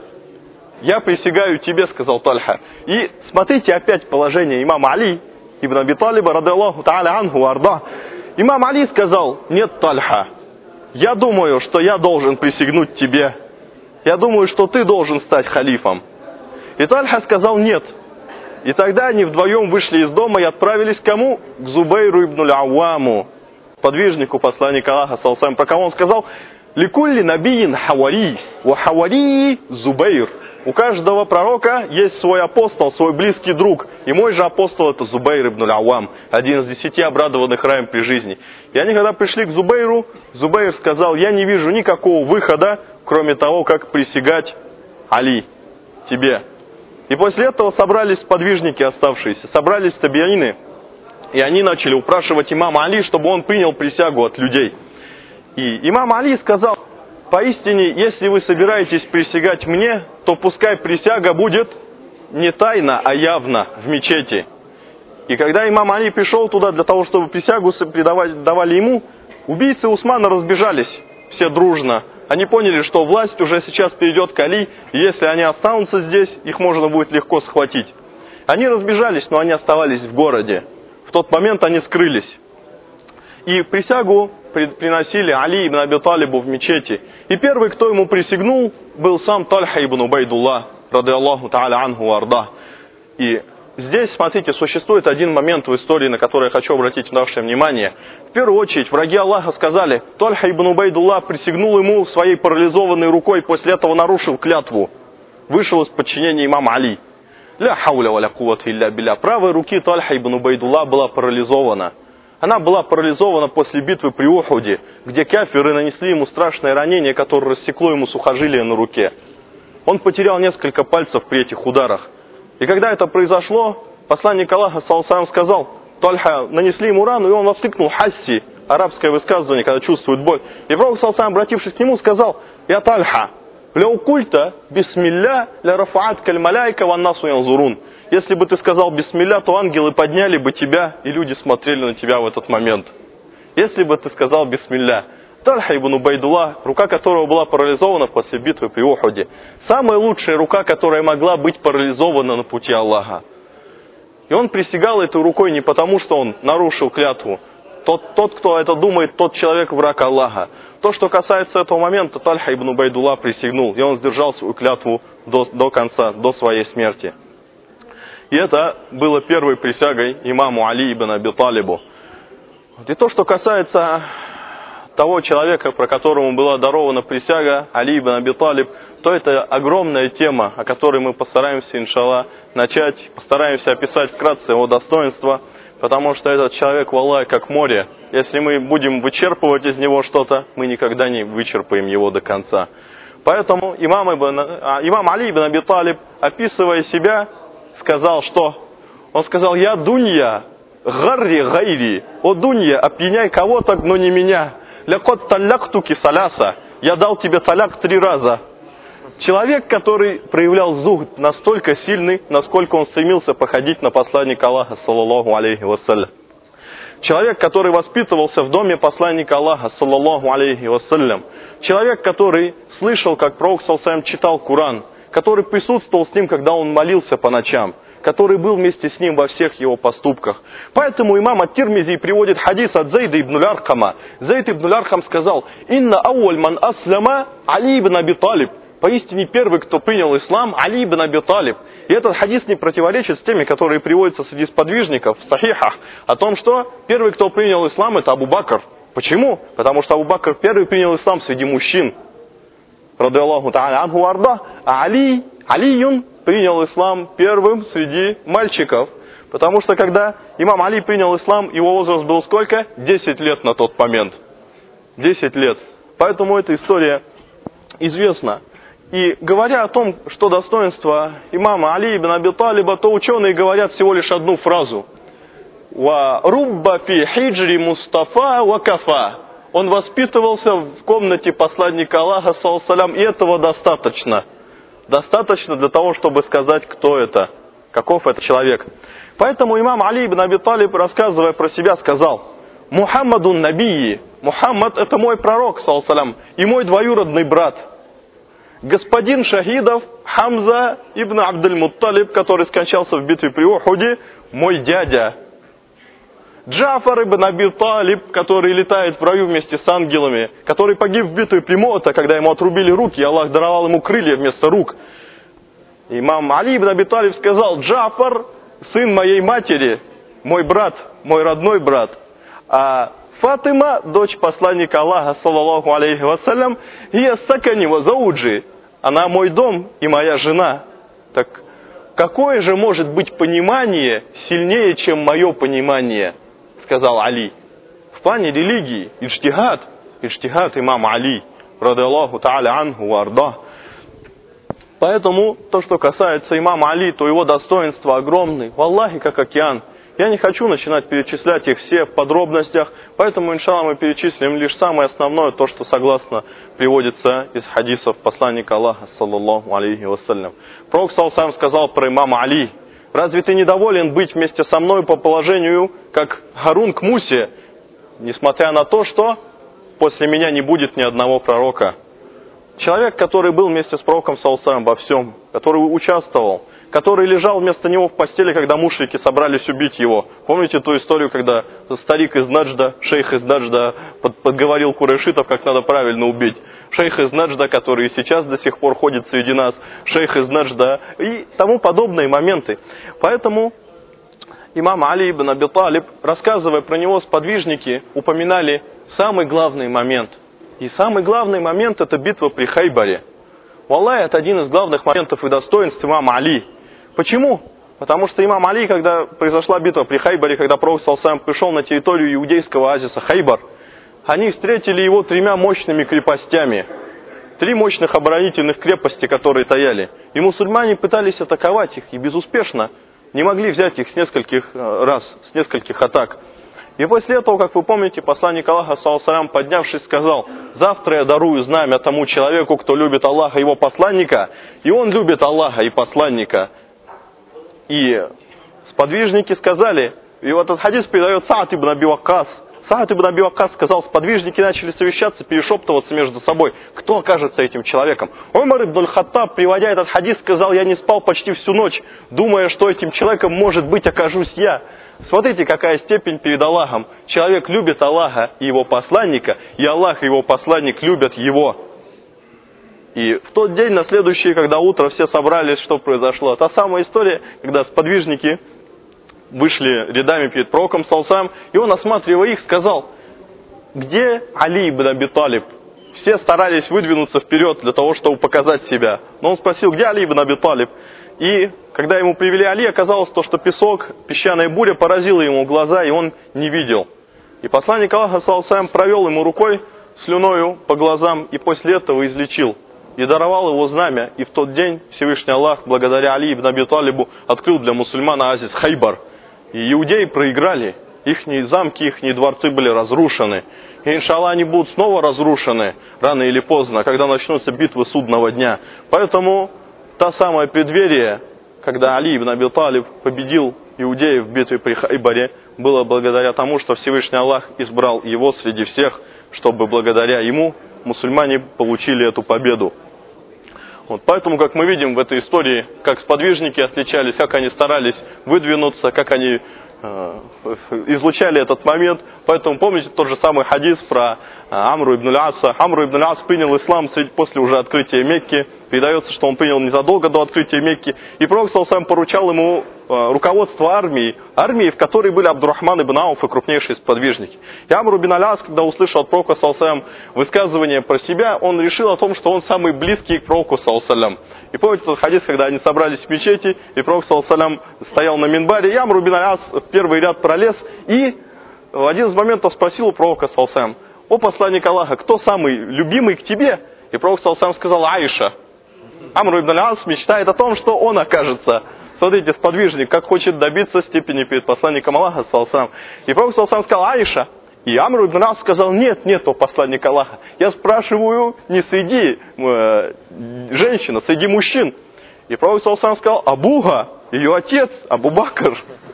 Я присягаю тебе, сказал Тальха. И смотрите опять положение имама Али ибн Аби Талиба, радиаллаху та'аля анху арда. Имам Али сказал: нет, Тальха, я думаю, что я должен присягнуть тебе. Я думаю, что ты должен стать халифом. И Тальха сказал: нет. И тогда они вдвоем вышли из дома и отправились к кому? К Зубейру ибн аль-Ауаму, подвижнику посланника Аллаха, саллаллаху алейхи, про кого он сказал: ликулли набиин хавари, ва хавари Зубейр. У каждого пророка есть свой апостол, свой близкий друг. И мой же апостол — это Зубейр ибн аль-Ауам, один из 10 обрадованных раем при жизни. И они, когда пришли к Зубейру, Зубейр сказал: я не вижу никакого выхода, кроме того, как присягать Али, тебе. И после этого собрались сподвижники оставшиеся, собрались табиины, и они начали упрашивать имама Али, чтобы он принял присягу от людей. И имам Али сказал: поистине, если вы собираетесь присягать мне, то пускай присяга будет не тайно, а явно в мечети. И когда имам Али пришел туда для того, чтобы присягу давали ему, убийцы Усмана разбежались все дружно. Они поняли, что власть уже сейчас перейдет к Али, и если они останутся здесь, их можно будет легко схватить. Они разбежались, но они оставались в городе. В тот момент они скрылись. И присягу приносили Али ибн Аби Талибу в мечети. И первый, кто ему присягнул, был сам Тальха ибн Убайдулла, радиаллаху та'аля анху арда. И здесь, смотрите, существует один момент в истории, на который я хочу обратить ваше внимание. В первую очередь, враги Аллаха сказали: Тальха ибн Убайдулла присягнул ему своей парализованной рукой, после этого нарушил клятву, вышел из подчинения имама Али. Ля хауля ва ля куввата илля билля. Правая руки Тальха ибн Убайдулла была парализована. Она была парализована после битвы при Ухуде, где кафиры нанесли ему страшное ранение, которое рассекло ему сухожилие на руке. Он потерял несколько пальцев при этих ударах. И когда это произошло, посланник Аллаха, саллаллаху сказал, Тальха, нанесли ему рану, и он воскликнул хасси, арабское высказывание, когда чувствует боль. И пророк, саллаллаху, обратившись к нему, сказал, «Я Тальха, ля укульта, бисмилля, ля рафаат каль маляйка ван насу янзурун». Если бы ты сказал бисмилля, то ангелы подняли бы тебя, и люди смотрели на тебя в этот момент. Если бы ты сказал бисмилля. Тальха ибн Убайдуллах, рука которого была парализована после битвы при Ухуде. Самая лучшая рука, которая могла быть парализована на пути Аллаха. И он присягал этой рукой не потому, что он нарушил клятву. Тот, кто это думает, тот человек враг Аллаха. То, что касается этого момента, Тальха ибн Убайдуллах присягнул, и он сдержал свою клятву до конца, до своей смерти. И это было первой присягой имаму Али ибн Аби Талибу. И то, что касается того человека, про которому была дарована присяга, Али ибн Аби Талиб, то это огромная тема, о которой мы постараемся, иншаллах, начать, постараемся описать вкратце его достоинства, потому что этот человек, валлах, как море. Если мы будем вычерпывать из него что-то, мы никогда не вычерпаем его до конца. Поэтому имам Али ибн Аби Талиб, описывая себя, сказал, что? Он сказал, «Я дунья, гарри гайри, о дунья, опьяняй кого-то, но не меня. Лякот талляктуки саляса, я дал тебе таляк 3 раза». Человек, который проявлял зухд настолько сильный, насколько он стремился походить на посланника Аллаха, саллаллаху алейхи вассалям. Человек, который воспитывался в доме посланника Аллаха, саллаллаху алейхи вассалям. Человек, который слышал, как пророк, саллаллаху алейхи вассалям, читал Коран, который присутствовал с ним, когда он молился по ночам, который был вместе с ним во всех его поступках. Поэтому имам ат-Тирмизи приводит хадис от Зейда ибн Аркама. Зейд ибн Аркам сказал, «Инна ауаль ман асляма Али ибн Аби Талиб». Поистине первый, кто принял ислам, Али ибн Аби Талиб. И этот хадис не противоречит с теми, которые приводятся среди сподвижников в сахихах, о том, что первый, кто принял ислам, это Абу Бакр. Почему? Потому что Абу Бакр первый принял ислам среди мужчин. Ради Аллаху та'аля анху арда. А Алиюн принял ислам первым среди мальчиков. Потому что когда имам Али принял ислам, его возраст был сколько? 10 лет на тот момент. 10 лет. Поэтому эта история известна. И говоря о том, что достоинство имама Али ибн Аби Талиба, то ученые говорят всего лишь одну фразу. «Ва рубба фи хиджри Мустафа ва кафа». Он воспитывался в комнате посланника Аллаха, саллаллаху алейхи ва саллям, и этого достаточно. Достаточно для того, чтобы сказать, кто это, каков это человек. Поэтому имам Али ибн Аби Талиб, рассказывая про себя, сказал, «Мухаммадун набии». Мухаммад – это мой пророк, саллаллаху алейхи ва саллям, и мой двоюродный брат. Господин шахидов Хамза ибн Абдуль-Мутталиб, который скончался в битве при Ухуде, мой дядя. Джафар ибн Аби Талиб, который летает в раю вместе с ангелами, который погиб в битве при Му'та, когда ему отрубили руки, Аллах даровал ему крылья вместо рук. Имам Али ибн Аби Талиб сказал, Джафар, сын моей матери, мой брат, мой родной брат. А Фатима, дочь посланника Аллаха, саллаллаху алейхи вассалям, «Хия сакани ва зауджи», она мой дом и моя жена. Так какое же может быть понимание сильнее, чем мое понимание, сказал Али. В плане религии, иджтихад имама Али, ради Аллаху та'аля анху ва арда. Поэтому то, что касается имама Али, то его достоинство огромное, валлахи, как океан. Я не хочу начинать перечислять их все в подробностях, поэтому, иншаллах, мы перечислим лишь самое основное, то, что согласно приводится из хадисов посланника Аллаха, саллаллаху алейхи вассалям. Пророк, саллаллаху алейхи, сказал про имама Али, «Разве ты недоволен быть вместе со мной по положению, как Харун к Мусе, несмотря на то, что после меня не будет ни одного пророка?» Человек, который был вместе с пророком, саллаллаху алейхи, во всем, который участвовал, который лежал вместо него в постели, когда мушрики собрались убить его. Помните ту историю, когда старик из Наджда, шейх из Наджда подговорил курайшитов, как надо правильно убить. Шейх из Наджда, который и сейчас до сих пор ходит среди нас, шейх из Наджда и тому подобные моменты. Поэтому имам Али ибн Аби Талиб, рассказывая про него, сподвижники упоминали самый главный момент. И самый главный момент – это битва при Хайбаре. Валлахи, это один из главных моментов и достоинств имама Али. Почему? Потому что имам Али, когда произошла битва при Хайбаре, когда пророк ﷺ пришел на территорию иудейского оазиса Хайбар, они встретили его 3 мощными крепостями. 3 мощных оборонительных крепости, которые стояли. И мусульмане пытались атаковать их, и безуспешно не могли взять их с нескольких раз, с нескольких атак. И после этого, как вы помните, посланник Аллаха, ﷺ, поднявшись, сказал: «Завтра я дарую знамя тому человеку, кто любит Аллаха и его посланника, и он любит Аллаха и посланника». И сподвижники сказали, и вот этот хадис передает Саад ибн Аби Ваккас. Саад ибн Аби Ваккас сказал, сподвижники начали совещаться, перешептываться между собой, кто окажется этим человеком. Умар ибн аль-Хаттаб, приводя этот хадис, сказал: «Я не спал почти всю ночь, думая, что этим человеком, может быть, окажусь я». Смотрите, какая степень перед Аллахом. Человек любит Аллаха и его посланника, и Аллах и его посланник любят его. И в тот день, на следующий, когда утро все собрались, что произошло? Та самая история, когда сподвижники вышли рядами перед пророком ﷺ, и он, осматривая их, сказал: «Где Али ибн Аби Талиб?» Все старались выдвинуться вперед для того, чтобы показать себя. Но он спросил: «Где Али ибн Аби Талиб?» И когда ему привели Али, оказалось то, что песок, песчаная буря поразила ему глаза, и он не видел. И посланник Аллаха ﷺ провел ему рукой, слюною по глазам, и после этого излечил. И даровал его знамя. И в тот день Всевышний Аллах, благодаря Али ибн Аби Талибу, открыл для мусульман оазис Хайбар. И иудеи проиграли. Ихние замки, ихние дворцы были разрушены. И, иншаллах, они будут снова разрушены рано или поздно, когда начнутся битвы судного дня. Поэтому та самая преддверие, когда Али ибн Аби Талиб победил иудеев в битве при Хайбаре, было благодаря тому, что Всевышний Аллах избрал его среди всех, чтобы благодаря ему мусульмане получили эту победу. Вот, поэтому, как мы видим в этой истории, как сподвижники отличались, как они старались выдвинуться, как они излучали этот момент. Поэтому помните тот же самый хадис про Амру ибн аль-Аса. Амру ибн аль-Ас принял ислам после уже открытия Мекки. Передается, что он принял незадолго до открытия Мекки. И пророк ﷺ поручал ему руководство армии, в которой были Абдурахман ибн Ауф и крупнейшие сподвижники. И Амру ибн аль-Ас, когда услышал от пророка ﷺ высказывание про себя, он решил о том, что он самый близкий к пророку ﷺ. И помните тот хадис, когда они собрались в мечети, и пророк ﷺ стоял на минбаре, и Амру ибн аль-Ас в первый ряд пролез, и в один из моментов спросил у пророка ﷺ: «О посланник Аллаха, кто самый любимый к тебе?» И пророк ﷺ сказал: «Аиша». Амру ибн аль-Ас мечтает о том, что он окажется. Смотрите, сподвижник, как хочет добиться степени перед посланником Аллаха ﷺ. И пророк ﷺ сказал: «Аиша». И Амру ибн аль-Ас сказал: «Нет, о посланник Аллаха. Я спрашиваю не среди женщин, а среди мужчин». И пророк ﷺ сказал: «Абуха», ее отец, Абу Бакр.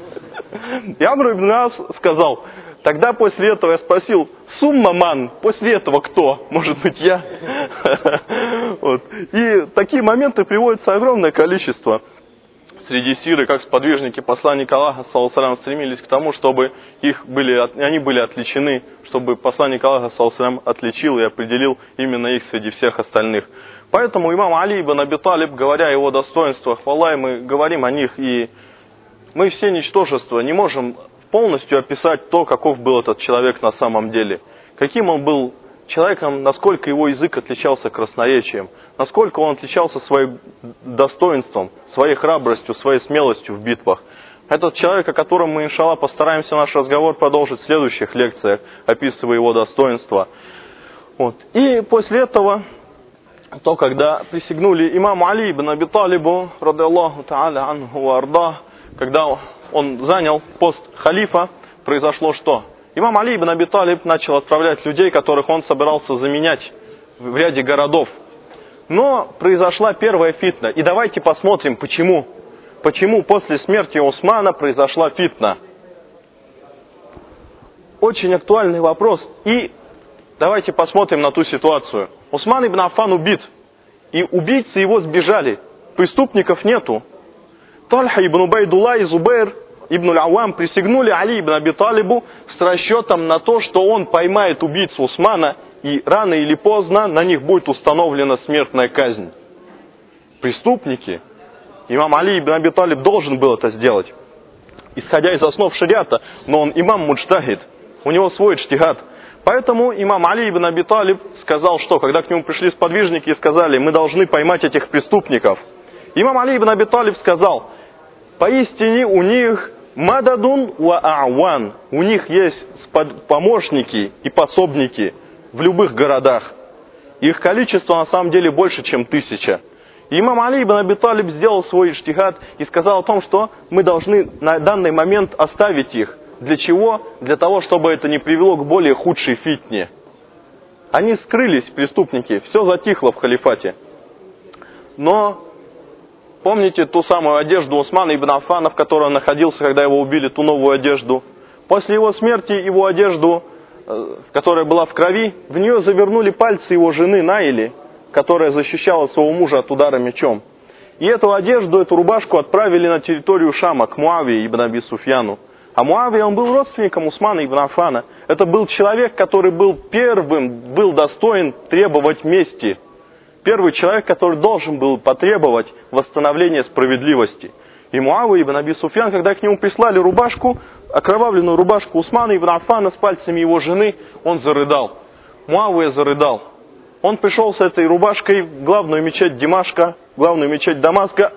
И Амру ибн аль-Ас сказал: «Тогда после этого я спросил: сумма ман, после этого кто? Может быть, я?» Вот. И такие моменты приводятся огромное количество. Среди сиры, как сподвижники посланника Аллаха ﷺ стремились к тому, чтобы они были отличены, чтобы посланник Аллаха ﷺ отличил и определил именно их среди всех остальных. Поэтому имам Али ибн Аби Талиб, говоря о его достоинствах, валлахи, мы говорим о них, и мы все ничтожества не можем полностью описать то, каков был этот человек на самом деле. Каким он был человеком, насколько его язык отличался красноречием, насколько он отличался своим достоинством, своей храбростью, своей смелостью в битвах. Этот человек, о котором мы, иншаллах, постараемся наш разговор продолжить в следующих лекциях, описывая его достоинства. Вот. И после этого, когда присягнули имаму Али ибн Аби Талибу, ради Аллаху та'аля анху арда, когда он занял пост халифа, произошло что? Имам Али ибн Аби Талиб начал отправлять людей, которых он собирался заменять в ряде городов. Но произошла первая фитна. И давайте посмотрим, почему. Почему после смерти Усмана произошла фитна. Очень актуальный вопрос. И давайте посмотрим на ту ситуацию. Усман ибн Аффан убит. И убийцы его сбежали. Преступников нету. Тальха ибн Убайдулла и Зубейр ибн аль-Аввам присягнули Али ибн Аби Талибу с расчетом на то, что он поймает убийцу Усмана, и рано или поздно на них будет установлена смертная казнь. Преступники. Имам Али ибн Аби Талиб должен был это сделать, исходя из основ шариата, но он имам муджтахид, у него свой иджтихад. Поэтому имам Али ибн Аби Талиб сказал, что когда к нему пришли сподвижники и сказали: мы должны поймать этих преступников. Имам Али ибн Аби Талиб сказал: Поистине у них мададун ва а'ван. У них есть помощники и пособники в любых городах. Их количество на самом деле больше, чем 1000. И имам Али ибн Аби Талиб сделал свой иджтихад и сказал о том, что мы должны на данный момент оставить их. Для чего? Для того, чтобы это не привело к более худшей фитне. Они скрылись, преступники, все затихло в халифате. Но помните ту самую одежду Усмана ибн Аффана, в которой он находился, когда его убили, ту новую одежду? После его смерти его одежду, которая была в крови, в нее завернули пальцы его жены Наили, которая защищала своего мужа от удара мечом. И эту одежду, эту рубашку отправили на территорию Шама, к Муавии ибн Аби Суфьяну. А Муавия, он был родственником Усмана ибн Аффана. Это был человек, который был первым, был достоин требовать мести. Первый человек, который должен был потребовать восстановления справедливости. И Муавия ибн Аби Суфьян, когда к нему прислали рубашку, окровавленную рубашку Усмана ибн Аффана с пальцами его жены, он зарыдал. Муавия зарыдал. Он пришел с этой рубашкой в главную мечеть Димашка, главную мечеть Дамаска,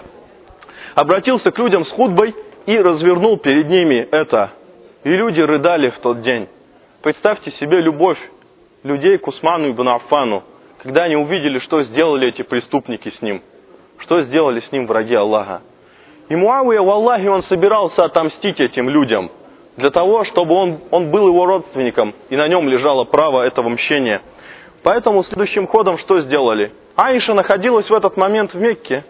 обратился к людям с хутбой и развернул перед ними это. И люди рыдали в тот день. Представьте себе любовь людей к Усману ибн Аффану, когда они увидели, что сделали эти преступники с ним, что сделали с ним враги Аллаха. И Муавия, валлахи, он собирался отомстить этим людям, для того, чтобы он был его родственником, и на нем лежало право этого мщения. Поэтому следующим ходом что сделали? Аиша находилась в этот момент в Мекке.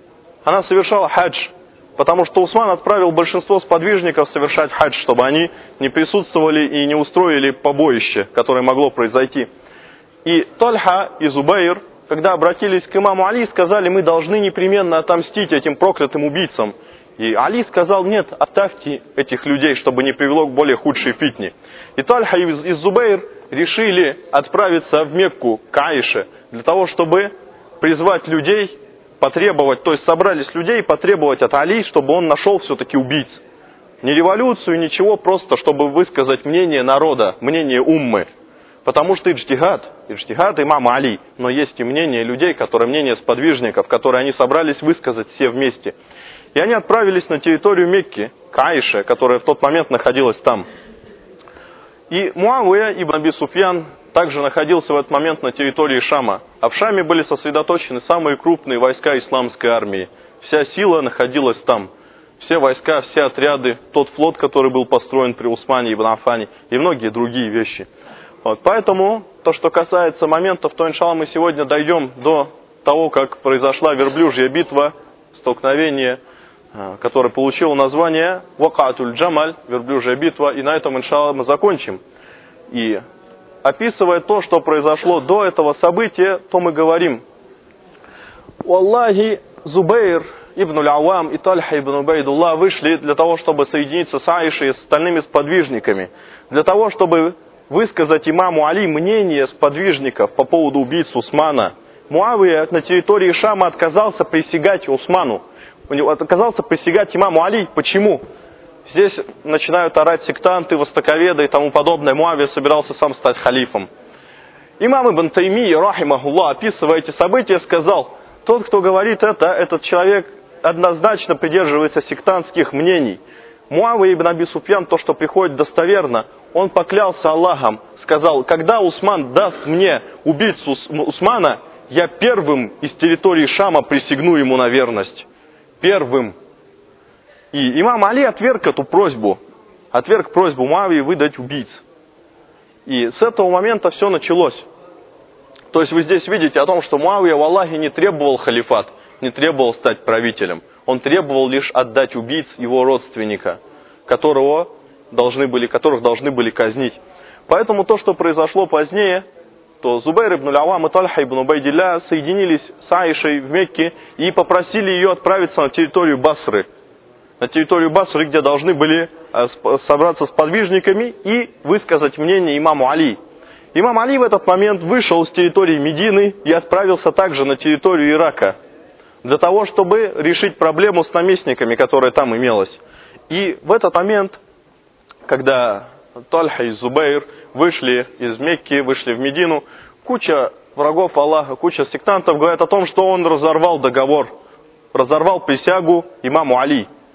Она совершала хадж, потому что Усман отправил большинство сподвижников совершать хадж, чтобы они не присутствовали и не устроили побоище, которое могло произойти. И Тальха и Зубайр, когда обратились к имаму Али, сказали: мы должны непременно отомстить этим проклятым убийцам. И Али сказал: нет, оставьте этих людей, чтобы не привело к более худшей фитне. И Тальха и Зубайр решили отправиться в Мекку к Аише, для того, чтобы призвать людей, потребовать, то есть собрались людей и потребовать от Али, чтобы он нашел все-таки убийц. Не революцию, ничего, просто чтобы высказать мнение народа, мнение уммы. Потому что иджтихад имама Али, но есть и мнение людей, мнение сподвижников, которые они собрались высказать все вместе. И они отправились на территорию Мекки, к Аише, которая в тот момент находилась там. И Муавия ибн Аби Суфьян также находился в этот момент на территории Шама. А в Шаме были сосредоточены самые крупные войска исламской армии. Вся сила находилась там. Все войска, все отряды, тот флот, который был построен при Усмане ибн Аффане и многие другие вещи. Вот, поэтому, то, что касается моментов, то, иншаллах, мы сегодня дойдем до того, как произошла верблюжья битва, столкновение, которое получило название Вакаатуль Джамаль, верблюжья битва, и на этом, иншаллах, мы закончим. И описывая то, что произошло до этого события, то мы говорим: Валлахи, Зубейр ибн Аль-Авам и Тальха ибн Убайдуллах вышли для того, чтобы соединиться с Аишей и с остальными сподвижниками, для того, чтобы высказать имаму Али мнение сподвижников по поводу убийц Усмана. Муавия на территории Шама отказался присягать Усману, отказался присягать имаму Али. Почему? Здесь начинают орать сектанты, востоковеды и тому подобное. Муавия собирался сам стать халифом. Имам Ибн Таймия, рахимахуллах, описывая эти события, сказал: тот, кто говорит этот человек однозначно придерживается сектантских мнений. Муавия ибн Аби Суфьян, то, что приходит достоверно, он поклялся Аллахом, сказал: когда Усман даст мне убийцу Усмана, я первым из территории Шама присягну ему на верность. Первым. И имам Али отверг эту просьбу, отверг просьбу Муавии выдать убийц. И с этого момента все началось. То есть вы здесь видите о том, что Муавия в Аллахе не требовал халифат, не требовал стать правителем. Он требовал лишь отдать убийц его родственника, которых должны были казнить. Поэтому то, что произошло позднее, то Зубайр ибн Аль-Авам и Тальха ибн Убайдилля соединились с Аишей в Мекке и попросили ее отправиться на территорию Басры. На территорию Басры, где должны были собраться с подвижниками и высказать мнение имаму Али. Имам Али в этот момент вышел с территории Медины и отправился также на территорию Ирака, для того, чтобы решить проблему с наместниками, которая там имелась. И в этот момент, когда Тальха и Зубайр вышли из Мекки, вышли в Медину, куча врагов Аллаха, куча сектантов говорят о том, что он разорвал договор, разорвал присягу имаму Али.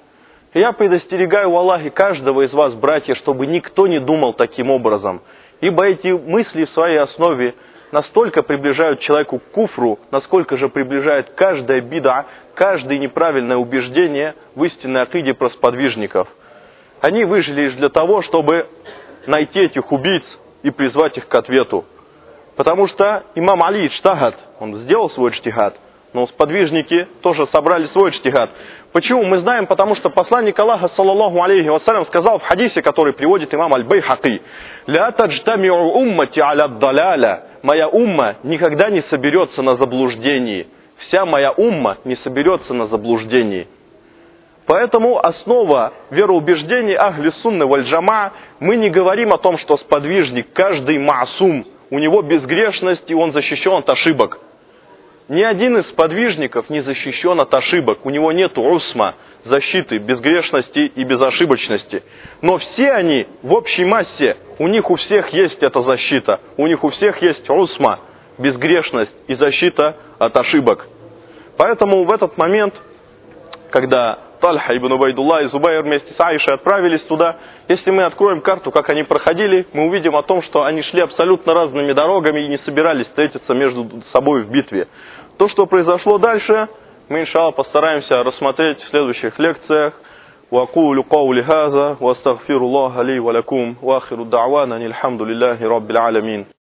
И я предостерегаю в Аллахе каждого из вас, братья, чтобы никто не думал таким образом. Ибо эти мысли в своей основе настолько приближают человеку к куфру, насколько же приближает каждая бида, каждое неправильное убеждение в истинной акиде про сподвижников. Они выжили лишь для того, чтобы найти этих убийц и призвать их к ответу. Потому что имам Али иджтихад, он сделал свой иджтихад, но сподвижники тоже собрали свой иджтихад. Почему? Мы знаем, потому что посланник Аллаха, саллаллаху алейхи вассалям, сказал в хадисе, который приводит имам Аль-Байхаки: «Ля таджтамиу уммати аля даляля». Моя умма никогда не соберется на заблуждении. Вся моя умма не соберется на заблуждении. Поэтому основа вероубеждений ахли сунны валь джама, мы не говорим о том, что сподвижник, каждый маасум, у него безгрешность и он защищен от ошибок. Ни один из сподвижников не защищен от ошибок. У него нет усма, защиты, безгрешности и безошибочности. Но все они в общей массе, у них у всех есть эта защита. У них у всех есть усма, безгрешность и защита от ошибок. Поэтому в этот момент, когда Тальха ибн Убайдулла и Зубайр вместе с Аишей отправились туда, если мы откроем карту, как они проходили, мы увидим о том, что они шли абсолютно разными дорогами и не собирались встретиться между собой в битве. То, что произошло дальше, мы, иншаллах, постараемся рассмотреть в следующих лекциях. وأقول قولي هذا وأستغفر الله لي ولكم وآخر الدعوانا الحمد لله رب العالمين.